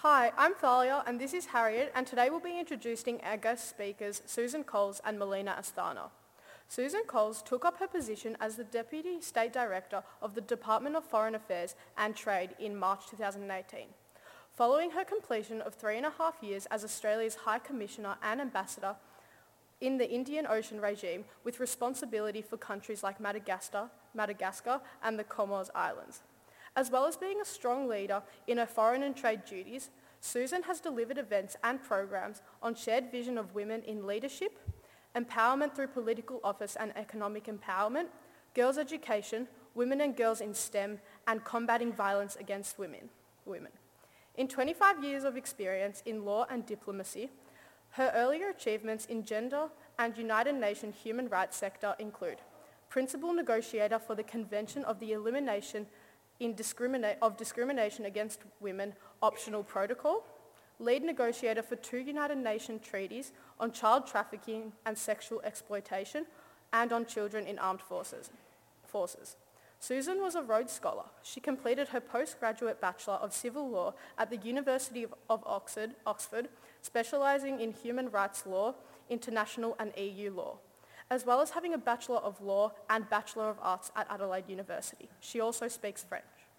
Hi, I'm Thalia and this is Harriet, and today we'll be introducing our guest speakers Susan Coles and Melina Asthana. Susan Coles took up her position as the Deputy State Director of the Department of Foreign Affairs and Trade in March 2018. Following her completion of 3.5 years as Australia's High Commissioner and Ambassador in the Indian Ocean regime with responsibility for countries like Madagascar and the Comoros Islands. As well as being a strong leader in her foreign and trade duties, Susan has delivered events and programs on shared vision of women in leadership, empowerment through political office and economic empowerment, girls' education, women and girls in STEM, and combating violence against women. In 25 years of experience in law and diplomacy, her earlier achievements in gender and United Nations human rights sector include Principal Negotiator for the Convention of the Elimination of Discrimination Against Women Optional Protocol, Lead Negotiator for 2 United Nations treaties on child trafficking and sexual exploitation and on children in armed forces. Susan was a Rhodes Scholar. She completed her postgraduate Bachelor of Civil Law at the University of Oxford, specialising in human rights law, international and EU law, as well as having a Bachelor of Law and Bachelor of Arts at Adelaide University. She also speaks French.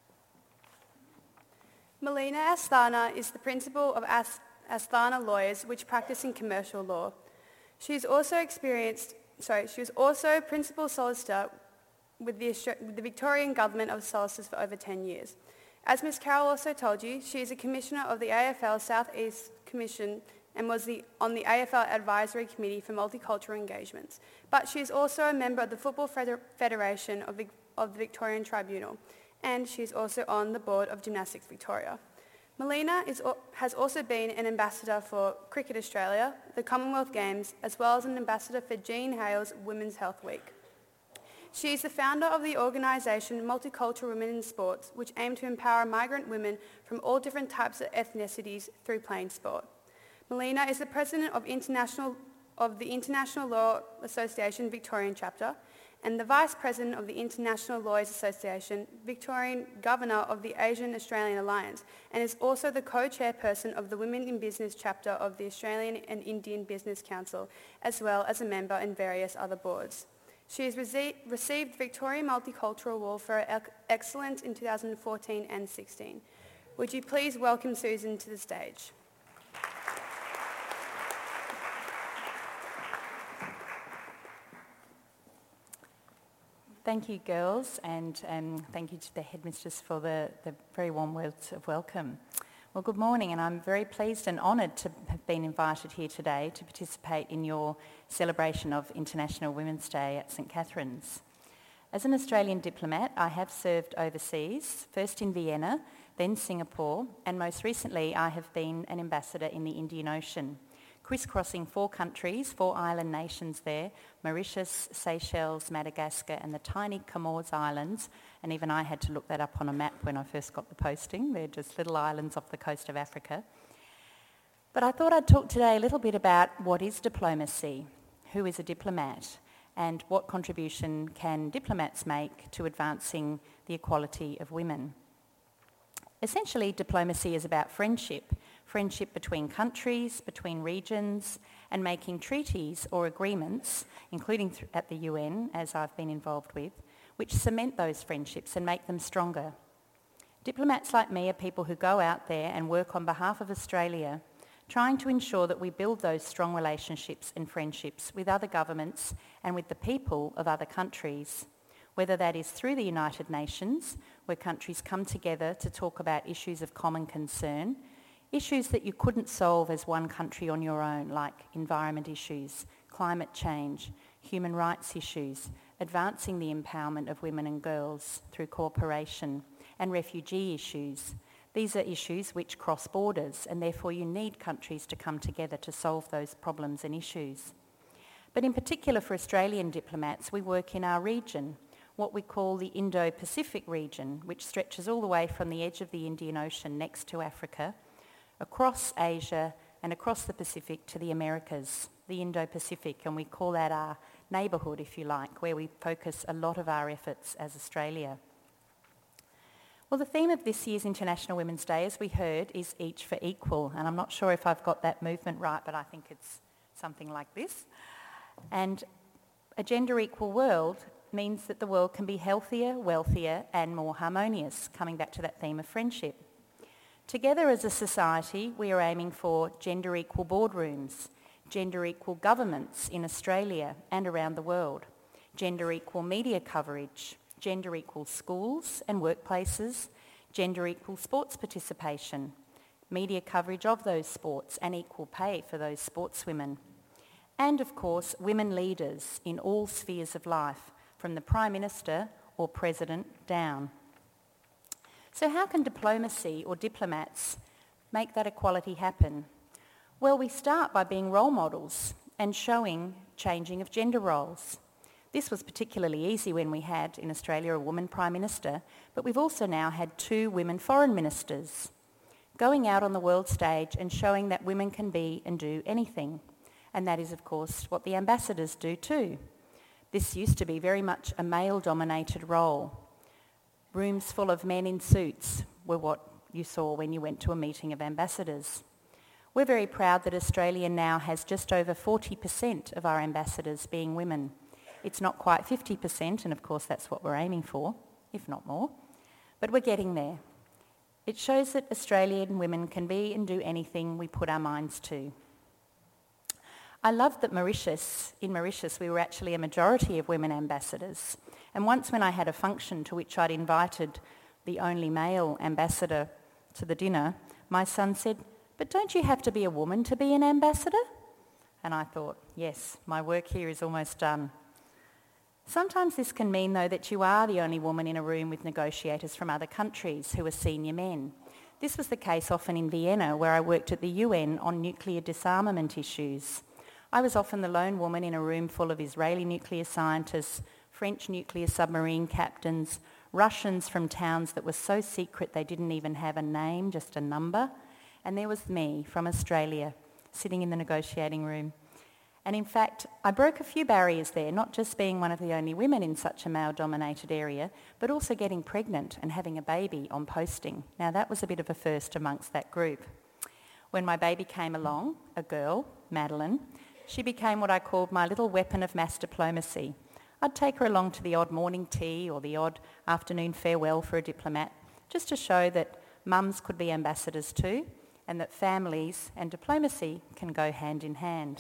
Melina Asthana is the principal of Asthana Lawyers, which practice in commercial law. She was also principal solicitor with the Victorian Government of Solicitors for over 10 years. As Ms Carroll also told you, she is a Commissioner of the AFL South East Commission and was on the AFL Advisory Committee for Multicultural Engagements. But she is also a member of the Football Federation of the Victorian Tribunal, and she is also on the board of Gymnastics Victoria. Melina has also been an ambassador for Cricket Australia, the Commonwealth Games, as well as an ambassador for Jean Hale's Women's Health Week. She is the founder of the organisation Multicultural Women in Sports, which aim to empower migrant women from all different types of ethnicities through playing sport. Melina is the president of the International Law Association Victorian Chapter and the vice president of the International Lawyers Association, Victorian governor of the Asian Australian Alliance, and is also the co-chairperson of the Women in Business Chapter of the Australian and Indian Business Council, as well as a member in various other boards. She has received Victorian Multicultural Award for her excellence in 2014 and 16. Would you please welcome Susan to the stage? Thank you, girls, and thank you to the headmistress for the very warm words of welcome. Well, good morning, and I'm very pleased and honoured to have been invited here today to participate in your celebration of International Women's Day at St Catherine's. As an Australian diplomat, I have served overseas, first in Vienna, then Singapore, and most recently I have been an ambassador in the Indian Ocean, crisscrossing 4 countries, 4 island nations there, Mauritius, Seychelles, Madagascar and the tiny Comoros Islands, and even I had to look that up on a map when I first got the posting. They're just little islands off the coast of Africa. But I thought I'd talk today a little bit about what is diplomacy, who is a diplomat, and what contribution can diplomats make to advancing the equality of women. Essentially, diplomacy is about friendship between countries, between regions, and making treaties or agreements, including at the UN, as I've been involved with, which cement those friendships and make them stronger. Diplomats like me are people who go out there and work on behalf of Australia, trying to ensure that we build those strong relationships and friendships with other governments and with the people of other countries, whether that is through the United Nations, where countries come together to talk about issues of common concern, issues that you couldn't solve as one country on your own, like environment issues, climate change, human rights issues, advancing the empowerment of women and girls through cooperation, and refugee issues. These are issues which cross borders, and therefore you need countries to come together to solve those problems and issues. But in particular for Australian diplomats, we work in our region, what we call the Indo-Pacific region, which stretches all the way from the edge of the Indian Ocean next to Africa, across Asia and across the Pacific to the Americas, the Indo-Pacific, and we call that our neighbourhood, if you like, where we focus a lot of our efforts as Australia. Well, the theme of this year's International Women's Day, as we heard, is Each for Equal. And I'm not sure if I've got that movement right, but I think it's something like this. And a gender equal world means that the world can be healthier, wealthier and more harmonious, coming back to that theme of friendship. Together as a society, we are aiming for gender equal boardrooms, gender equal governments in Australia and around the world, gender equal media coverage, gender equal schools and workplaces, gender equal sports participation, media coverage of those sports and equal pay for those sportswomen. And of course, women leaders in all spheres of life, from the Prime Minister or President down. So how can diplomacy or diplomats make that equality happen? Well, we start by being role models and showing changing of gender roles. This was particularly easy when we had in Australia a woman Prime Minister, but we've also now had 2 women Foreign Ministers. Going out on the world stage and showing that women can be and do anything. And that is, of course, what the ambassadors do too. This used to be very much a male-dominated role. Rooms full of men in suits were what you saw when you went to a meeting of ambassadors. We're very proud that Australia now has just over 40% of our ambassadors being women. It's not quite 50%, and of course that's what we're aiming for, if not more, but we're getting there. It shows that Australian women can be and do anything we put our minds to. I love that in Mauritius we were actually a majority of women ambassadors. And once when I had a function to which I'd invited the only male ambassador to the dinner, my son said, "But don't you have to be a woman to be an ambassador?" And I thought, yes, my work here is almost done. Sometimes this can mean, though, that you are the only woman in a room with negotiators from other countries who are senior men. This was the case often in Vienna, where I worked at the UN on nuclear disarmament issues. I was often the lone woman in a room full of Israeli nuclear scientists, French nuclear submarine captains, Russians from towns that were so secret they didn't even have a name, just a number. And there was me from Australia, sitting in the negotiating room. And in fact, I broke a few barriers there, not just being one of the only women in such a male-dominated area, but also getting pregnant and having a baby on posting. Now that was a bit of a first amongst that group. When my baby came along, a girl, Madeline, she became what I called my little weapon of mass diplomacy. I'd take her along to the odd morning tea or the odd afternoon farewell for a diplomat, just to show that mums could be ambassadors too, and that families and diplomacy can go hand in hand.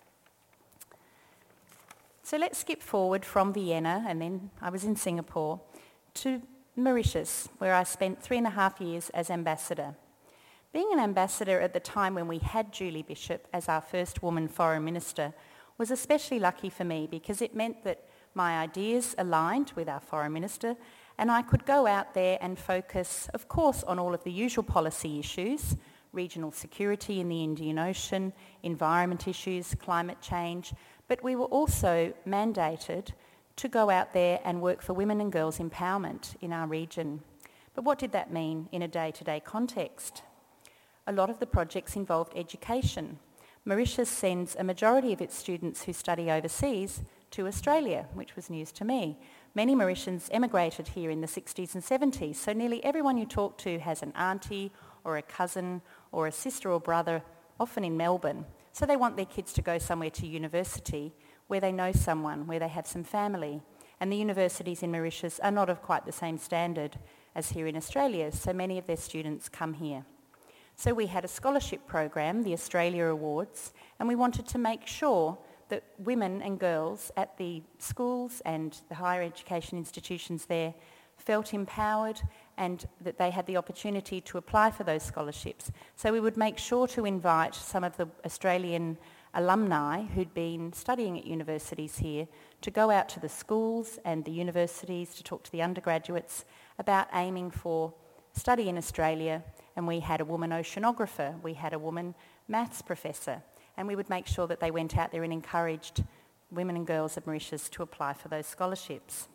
So let's skip forward from Vienna, and then I was in Singapore, to Mauritius, where I spent 3.5 years as ambassador. Being an ambassador at the time when we had Julie Bishop as our first woman foreign minister was especially lucky for me, because it meant that my ideas aligned with our foreign minister, and I could go out there and focus, of course, on all of the usual policy issues, regional security in the Indian Ocean, environment issues, climate change, but we were also mandated to go out there and work for women and girls' empowerment in our region. But what did that mean in a day-to-day context? A lot of the projects involved education. Mauritius sends a majority of its students who study overseas to Australia, which was news to me. Many Mauritians emigrated here in the 60s and 70s, so nearly everyone you talk to has an auntie or a cousin or a sister or brother, often in Melbourne. So they want their kids to go somewhere to university where they know someone, where they have some family. And the universities in Mauritius are not of quite the same standard as here in Australia, so many of their students come here. So we had a scholarship program, the Australia Awards, and we wanted to make sure that women and girls at the schools and the higher education institutions there felt empowered and that they had the opportunity to apply for those scholarships. So we would make sure to invite some of the Australian alumni who'd been studying at universities here to go out to the schools and the universities to talk to the undergraduates about aiming for study in Australia. And we had a woman oceanographer, we had a woman maths professor, and we would make sure that they went out there and encouraged women and girls of Mauritius to apply for those scholarships.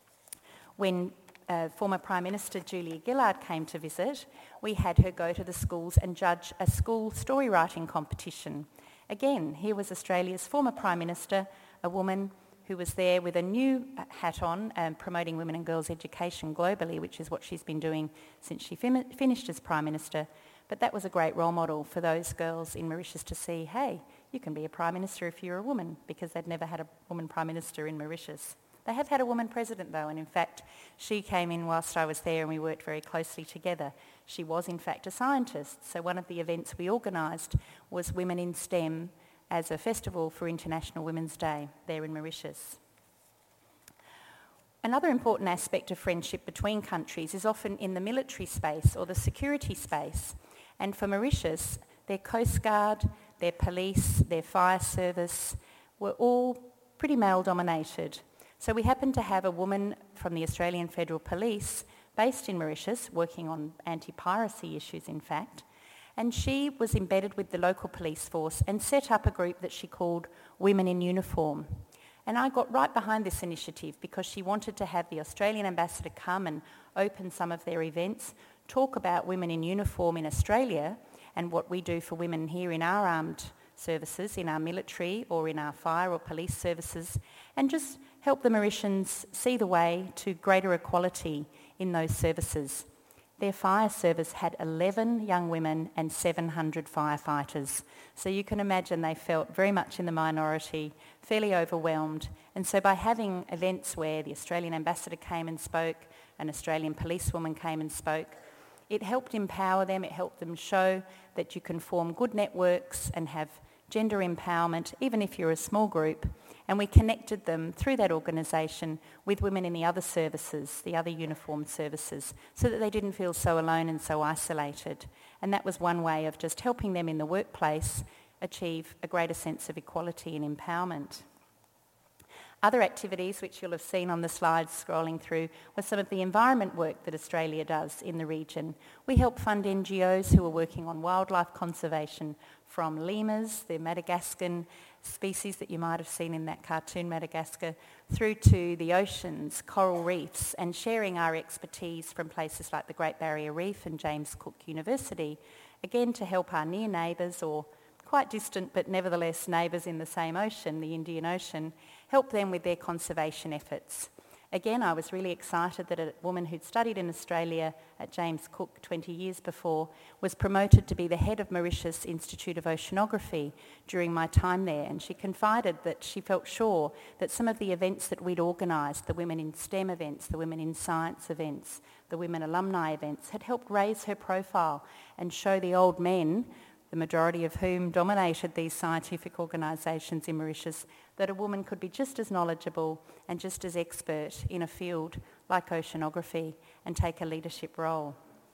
When former Prime Minister Julia Gillard came to visit, we had her go to the schools and judge a school story writing competition. Again, here was Australia's former Prime Minister, a woman who was there with a new hat on, promoting women and girls' education globally, which is what she's been doing since she finished as Prime Minister. But that was a great role model for those girls in Mauritius to see, hey, you can be a Prime Minister if you're a woman, because they'd never had a woman Prime Minister in Mauritius. They have had a woman president though, and in fact she came in whilst I was there and we worked very closely together. She was in fact a scientist, so one of the events we organised was Women in STEM as a festival for International Women's Day there in Mauritius. Another important aspect of friendship between countries is often in the military space or the security space. And for Mauritius, their Coast Guard, their police, their fire service were all pretty male-dominated. So we happened to have a woman from the Australian Federal Police based in Mauritius, working on anti-piracy issues in fact, and she was embedded with the local police force and set up a group that she called Women in Uniform. And I got right behind this initiative because she wanted to have the Australian ambassador come and open some of their events, talk about women in uniform in Australia and what we do for women here in our armed services, in our military or in our fire or police services, and just help the Mauritians see the way to greater equality in those services. Their fire service had 11 young women and 700 firefighters. So you can imagine they felt very much in the minority, fairly overwhelmed. And so by having events where the Australian ambassador came and spoke, an Australian policewoman came and spoke, it helped empower them, it helped them show that you can form good networks and have gender empowerment, even if you're a small group. And we connected them through that organisation with women in the other services, the other uniformed services, so that they didn't feel so alone and so isolated. And that was one way of just helping them in the workplace achieve a greater sense of equality and empowerment. Other activities, which you'll have seen on the slides scrolling through, was some of the environment work that Australia does in the region. We help fund NGOs who are working on wildlife conservation, from lemurs, the Madagascan species that you might have seen in that cartoon, Madagascar, through to the oceans, coral reefs, and sharing our expertise from places like the Great Barrier Reef and James Cook University, again to help our near neighbours, or quite distant but nevertheless neighbours in the same ocean, the Indian Ocean, help them with their conservation efforts. Again, I was really excited that a woman who'd studied in Australia at James Cook 20 years before was promoted to be the head of Mauritius Institute of Oceanography during my time there, and she confided that she felt sure that some of the events that we'd organised, the Women in STEM events, the Women in Science events, the Women Alumni events, had helped raise her profile and show the old men, the majority of whom dominated these scientific organisations in Mauritius, that a woman could be just as knowledgeable and just as expert in a field like oceanography and take a leadership role.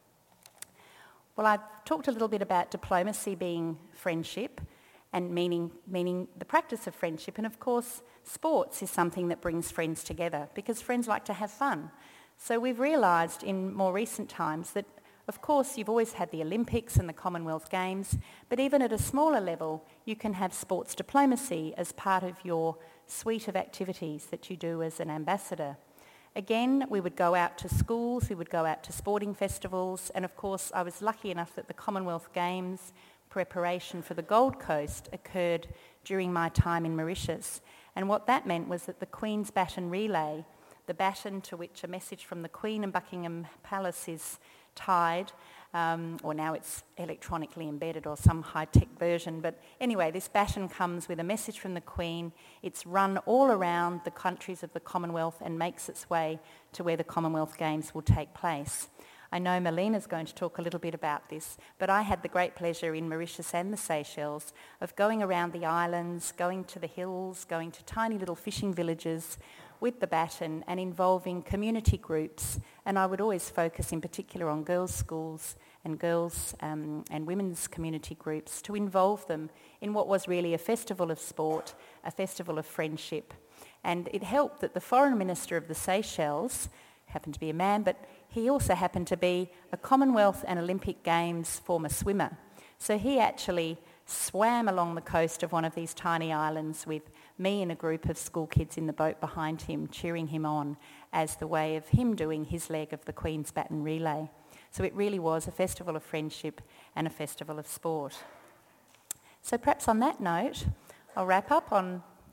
Well, I've talked a little bit about diplomacy being friendship and meaning the practice of friendship, and of course sports is something that brings friends together because friends like to have fun. So we've realised in more recent times that of course, you've always had the Olympics and the Commonwealth Games, but even at a smaller level, you can have sports diplomacy as part of your suite of activities that you do as an ambassador. Again, we would go out to schools, we would go out to sporting festivals, and of course, I was lucky enough that the Commonwealth Games preparation for the Gold Coast occurred during my time in Mauritius. And what that meant was that the Queen's Baton Relay, the baton to which a message from the Queen and Buckingham Palace is tied, or now it's electronically embedded or some high-tech version, but anyway, this baton comes with a message from the Queen. It's run all around the countries of the Commonwealth and makes its way to where the Commonwealth Games will take place. I know Melina's going to talk a little bit about this, but I had the great pleasure in Mauritius and the Seychelles of going around the islands, going to the hills, going to tiny little fishing villages with the baton and involving community groups. And I would always focus in particular on girls' schools and girls and women's community groups to involve them in what was really a festival of sport, a festival of friendship. And it helped that the foreign minister of the Seychelles happened to be a man, but he also happened to be a Commonwealth and Olympic Games former swimmer. So he actually swam along the coast of one of these tiny islands with me and a group of school kids in the boat behind him, cheering him on as the way of him doing his leg of the Queen's Baton Relay. So it really was a festival of friendship and a festival of sport. So perhaps on that note, I'll wrap up on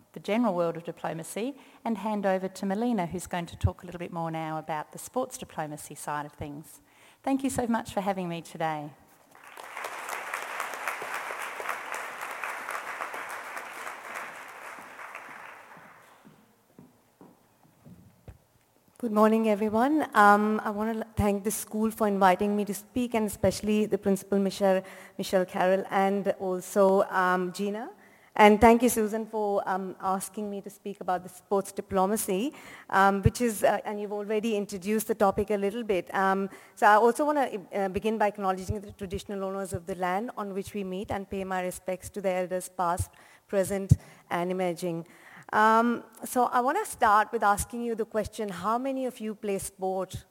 the general world of diplomacy, and hand over to Melina, who's going to talk a little bit more now about the sports diplomacy side of things. Thank you so much for having me today. Good morning, everyone. I want to thank the school for inviting me to speak, and especially the principal, Michelle Carroll, and also Gina. And thank you, Susan, for asking me to speak about the sports diplomacy, which is, and you've already introduced the topic a little bit. So I also want to begin by acknowledging the traditional owners of the land on which we meet and pay my respects to the elders past, present, and emerging. So I want to start with asking you the question, how many of you play sport?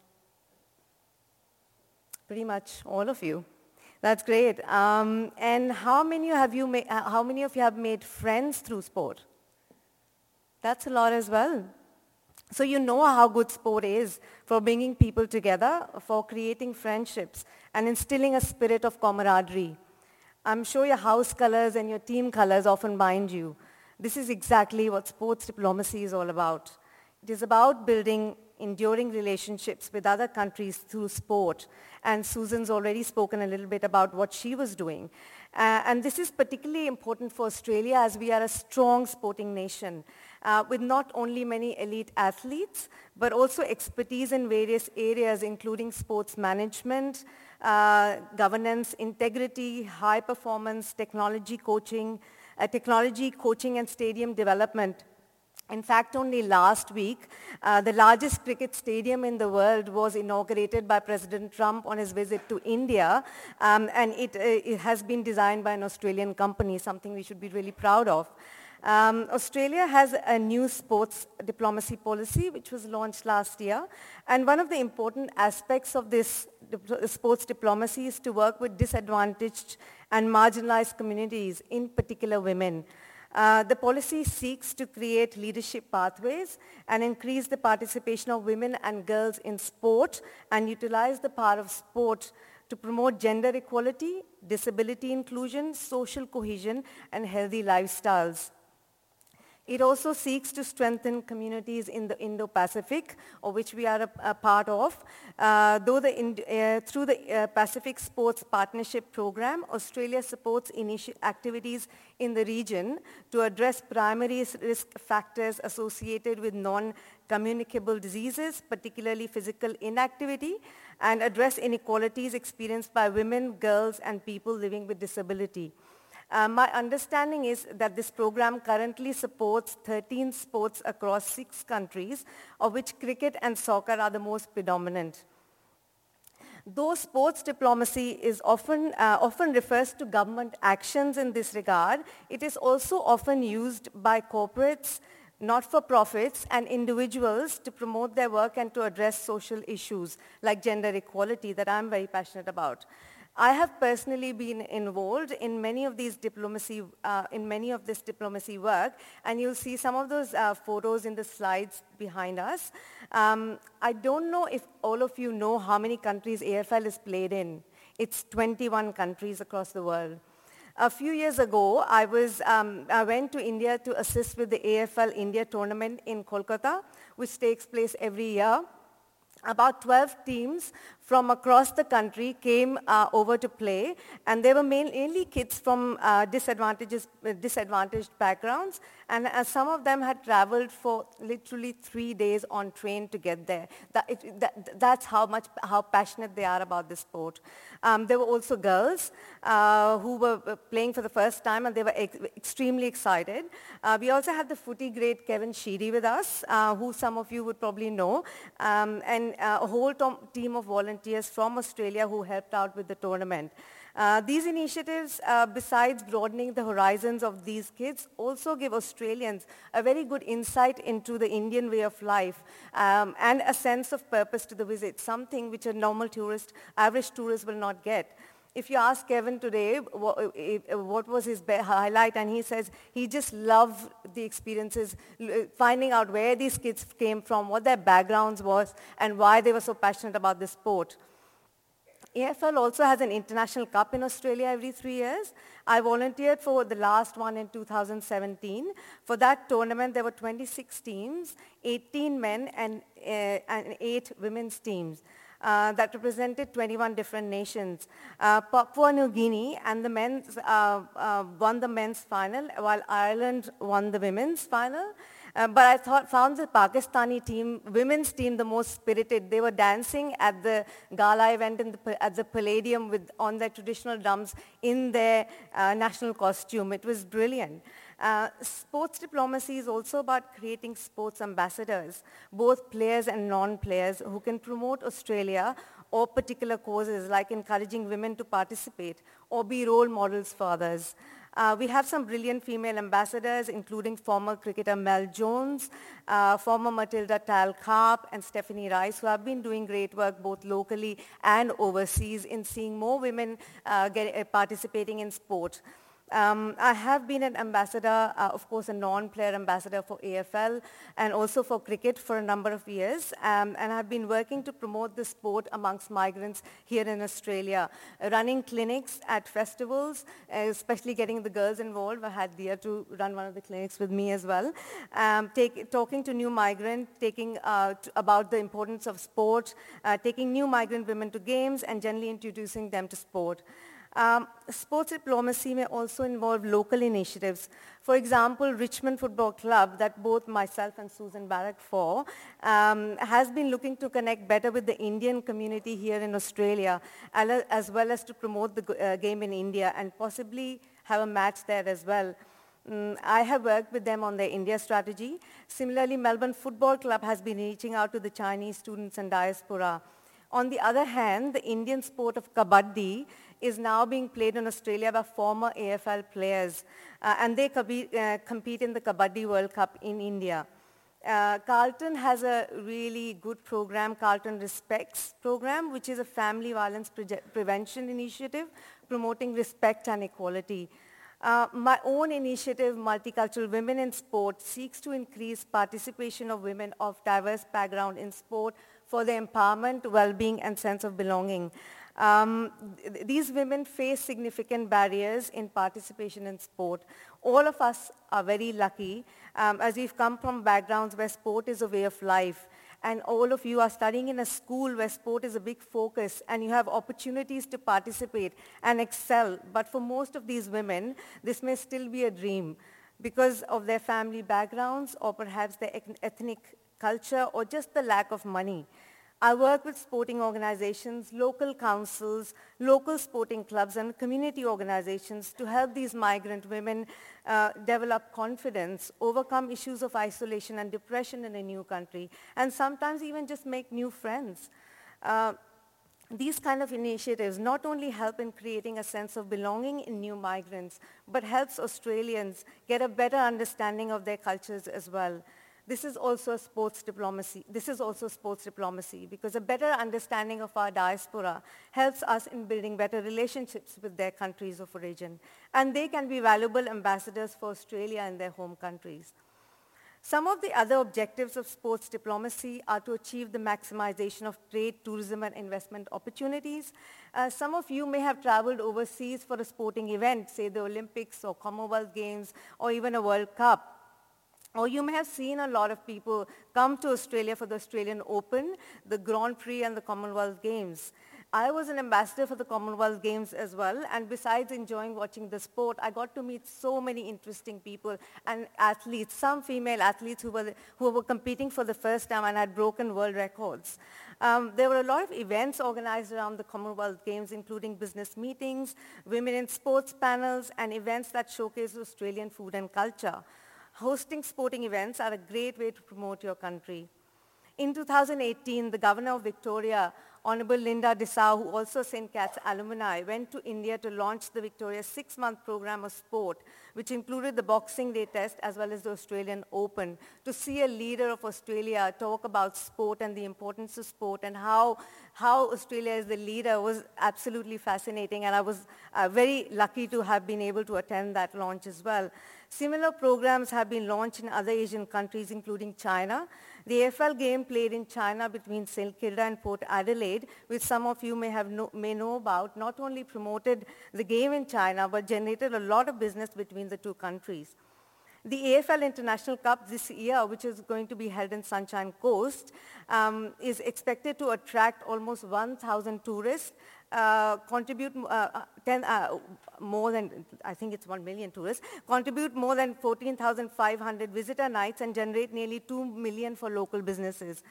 Pretty much all of you. That's great. And how many of you have made friends through sport? That's a lot as well. So you know how good sport is for bringing people together, for creating friendships, and instilling a spirit of camaraderie. I'm sure your house colors and your team colors often bind you. This is exactly what sports diplomacy is all about. It is about building enduring relationships with other countries through sport. And Susan's already spoken a little bit about what she was doing. And this is particularly important for Australia, as we are a strong sporting nation with not only many elite athletes, but also expertise in various areas, including sports management, governance, integrity, high performance, technology, coaching and stadium development. In fact, only last week, the largest cricket stadium in the world was inaugurated by President Trump on his visit to India, and it has been designed by an Australian company, something we should be really proud of. Australia has a new sports diplomacy policy, which was launched last year, and one of the important aspects of this sports diplomacy is to work with disadvantaged and marginalized communities, in particular women. The policy seeks to create leadership pathways and increase the participation of women and girls in sport, and utilize the power of sport to promote gender equality, disability inclusion, social cohesion, and healthy lifestyles. It also seeks to strengthen communities in the Indo-Pacific, of which we are a part of. Through the Pacific Sports Partnership Program, Australia supports activities in the region to address primary risk factors associated with non-communicable diseases, particularly physical inactivity, and address inequalities experienced by women, girls, and people living with disability. My understanding is that this program currently supports 13 sports across 6 countries, of which cricket and soccer are the most predominant. Though sports diplomacy is often refers to government actions in this regard, it is also often used by corporates, not-for-profits, and individuals to promote their work and to address social issues like gender equality that I'm very passionate about. I have personally been involved in many of this diplomacy work, and you'll see some of those photos in the slides behind us. I don't know if all of you know how many countries AFL is played in. It's 21 countries across the world. A few years ago, I went to India to assist with the AFL India tournament in Kolkata, which takes place every year. About 12 teams from across the country came over to play, and they were mainly kids from disadvantaged backgrounds, and some of them had traveled for literally 3 days on train to get there. That's how passionate they are about this sport. There were also girls who were playing for the first time, and they were extremely excited. We also had the footy great Kevin Sheedy with us, who some of you would probably know, and a whole team of volunteers from Australia who helped out with the tournament. These initiatives, besides broadening the horizons of these kids, also give Australians a very good insight into the Indian way of life and a sense of purpose to the visit, something which a normal tourist, average tourist will not get. If you ask Kevin today what was his highlight, and he says he just loved the experiences, finding out where these kids came from, what their backgrounds was, and why they were so passionate about this sport. AFL also has an international cup in Australia every 3 years. I volunteered for the last one in 2017. For that tournament, there were 26 teams, 18 men and 8 women's teams. That represented 21 different nations. Papua New Guinea and the men's won the men's final, while Ireland won the women's final. But I found the Pakistani team, women's team, the most spirited. They were dancing at the gala event at the Palladium on their traditional drums in their national costume. It was brilliant. Sports diplomacy is also about creating sports ambassadors, both players and non-players, who can promote Australia or particular causes like encouraging women to participate or be role models for others. We have some brilliant female ambassadors, including former cricketer Mel Jones, former Matilda Tal-Karp, and Stephanie Rice, who have been doing great work both locally and overseas in seeing more women participating in sport. I have been an ambassador, of course, a non-player ambassador for AFL and also for cricket for a number of years, and I've been working to promote the sport amongst migrants here in Australia, running clinics at festivals, especially getting the girls involved. I had Dia to run one of the clinics with me as well, talking to new migrants, about the importance of sport, taking new migrant women to games, and generally introducing them to sport. Sports diplomacy may also involve local initiatives. For example, Richmond Football Club, that both myself and Susan Barrack has been looking to connect better with the Indian community here in Australia, as well as to promote the game in India and possibly have a match there as well. I have worked with them on their India strategy. Similarly, Melbourne Football Club has been reaching out to the Chinese students and diaspora. On the other hand, the Indian sport of kabaddi is now being played in Australia by former AFL players, and they compete in the Kabaddi World Cup in India. Carlton has a really good program, Carlton Respects program, which is a family violence prevention initiative promoting respect and equality. My own initiative, Multicultural Women in Sport, seeks to increase participation of women of diverse background in sport for their empowerment, well-being, and sense of belonging. These women face significant barriers in participation in sport. All of us are very lucky as we've come from backgrounds where sport is a way of life. And all of you are studying in a school where sport is a big focus and you have opportunities to participate and excel. But for most of these women, this may still be a dream because of their family backgrounds or perhaps their ethnic culture or just the lack of money. I work with sporting organizations, local councils, local sporting clubs, and community organizations to help these migrant women develop confidence, overcome issues of isolation and depression in a new country, and sometimes even just make new friends. These kind of initiatives not only help in creating a sense of belonging in new migrants, but helps Australians get a better understanding of their cultures as well. This is also sports diplomacy because a better understanding of our diaspora helps us in building better relationships with their countries of origin. And they can be valuable ambassadors for Australia in their home countries. Some of the other objectives of sports diplomacy are to achieve the maximization of trade, tourism, and investment opportunities. Some of you may have traveled overseas for a sporting event, say the Olympics or Commonwealth Games or even a World Cup. Or you may have seen a lot of people come to Australia for the Australian Open, the Grand Prix, and the Commonwealth Games. I was an ambassador for the Commonwealth Games as well, and besides enjoying watching the sport, I got to meet so many interesting people and athletes, some female athletes who were competing for the first time and had broken world records. There were a lot of events organized around the Commonwealth Games, including business meetings, women in sports panels, and events that showcase Australian food and culture. Hosting sporting events are a great way to promote your country. In 2018, the Governor of Victoria, Honorable Linda Dessau, who also St. Cat's alumni, went to India to launch the Victoria 6-month program of sport, which included the Boxing Day test as well as the Australian Open. To see a leader of Australia talk about sport and the importance of sport and how Australia is the leader was absolutely fascinating, and I was very lucky to have been able to attend that launch as well. Similar programs have been launched in other Asian countries, including China. The AFL game played in China between St. Kilda and Port Adelaide, which some of you may know about, not only promoted the game in China, but generated a lot of business between the two countries. The AFL International Cup this year, which is going to be held in Sunshine Coast, is expected to attract almost 1,000 tourists, contribute more than, I think it's 1 million tourists, contribute more than 14,500 visitor nights and generate nearly 2 million for local businesses.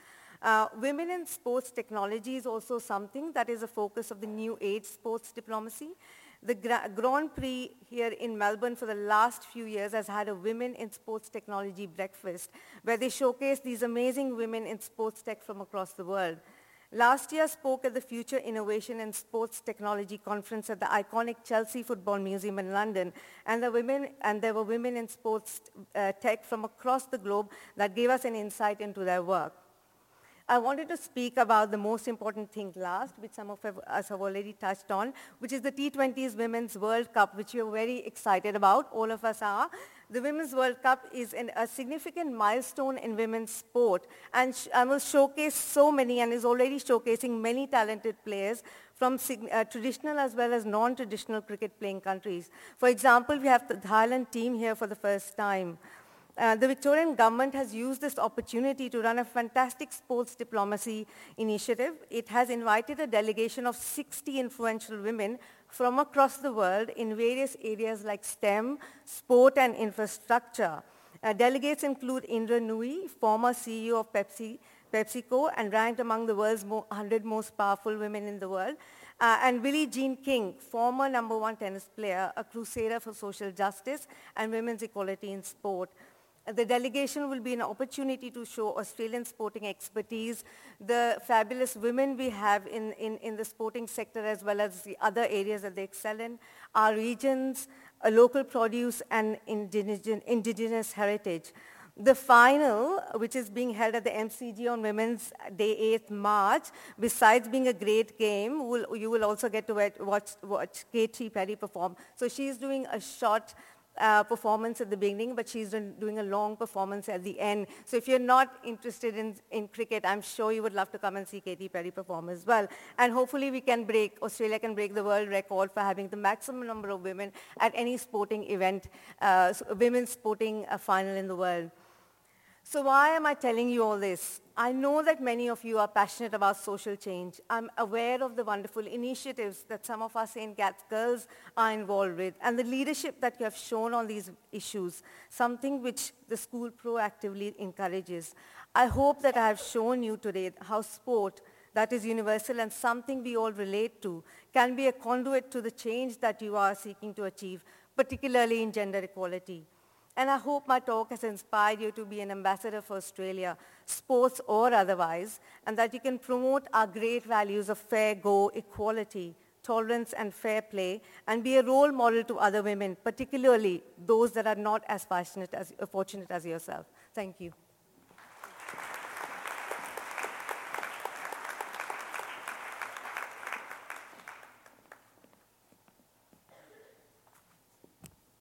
Women in sports technology is also something that is a focus of the new age sports diplomacy. The Grand Prix here in Melbourne for the last few years has had a Women in Sports Technology breakfast, where they showcase these amazing women in sports tech from across the world. Last year, I spoke at the Future Innovation and Sports Technology Conference at the iconic Chelsea Football Museum in London, and there were women in sports tech from across the globe that gave us an insight into their work. I wanted to speak about the most important thing last, which some of us have already touched on, which is the T20's Women's World Cup, which we are very excited about. All of us are. The Women's World Cup is a significant milestone in women's sport and will showcase so many and is already showcasing many talented players from traditional as well as non-traditional cricket playing countries. For example, we have the Thailand team here for the first time. The Victorian government has used this opportunity to run a fantastic sports diplomacy initiative. It has invited a delegation of 60 influential women from across the world in various areas like STEM, sport, and infrastructure. Delegates include Indra Nooyi, former CEO of PepsiCo, and ranked among the world's 100 most powerful women in the world. And Billie Jean King, former #1 tennis player, a crusader for social justice and women's equality in sport. The delegation will be an opportunity to show Australian sporting expertise, the fabulous women we have in the sporting sector as well as the other areas that they excel in, our regions, local produce, and indigenous heritage. The final, which is being held at the MCG on Women's Day 8th March, besides being a great game, you will also get to watch Katy Perry perform. So she's doing a short performance at the beginning, but she's doing a long performance at the end. So if you're not interested in cricket, I'm sure you would love to come and see Katy Perry perform as well. And hopefully Australia can break the world record for having the maximum number of women at any sporting event, women's sporting final in the world. So why am I telling you all this? I know that many of you are passionate about social change. I'm aware of the wonderful initiatives that some of our St. Gads girls are involved with and the leadership that you have shown on these issues, something which the school proactively encourages. I hope that I have shown you today how sport, that is universal and something we all relate to, can be a conduit to the change that you are seeking to achieve, particularly in gender equality. And I hope my talk has inspired you to be an ambassador for Australia, sports or otherwise, and that you can promote our great values of fair go, equality, tolerance, and fair play, and be a role model to other women, particularly those that are not as fortunate as yourself. Thank you.